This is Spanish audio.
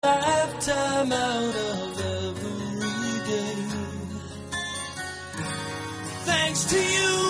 lifetime out of every day. Thanks to you.